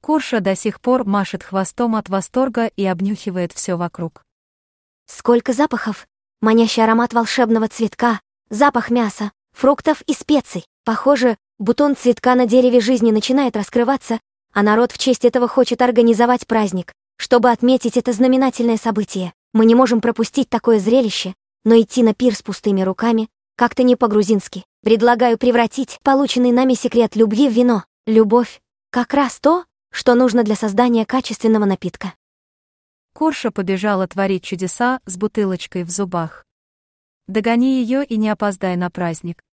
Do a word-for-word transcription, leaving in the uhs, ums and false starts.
Курша до сих пор машет хвостом от восторга и обнюхивает все вокруг. Сколько запахов! Манящий аромат волшебного цветка, запах мяса, фруктов и специй. Похоже, бутон цветка на дереве жизни начинает раскрываться, а народ в честь этого хочет организовать праздник. Чтобы отметить это знаменательное событие, мы не можем пропустить такое зрелище, но идти на пир с пустыми руками как-то не по-грузински. Предлагаю превратить полученный нами секрет любви в вино. Любовь — как раз то, что нужно для создания качественного напитка. Курша побежала творить чудеса с бутылочкой в зубах. Догони ее и не опоздай на праздник.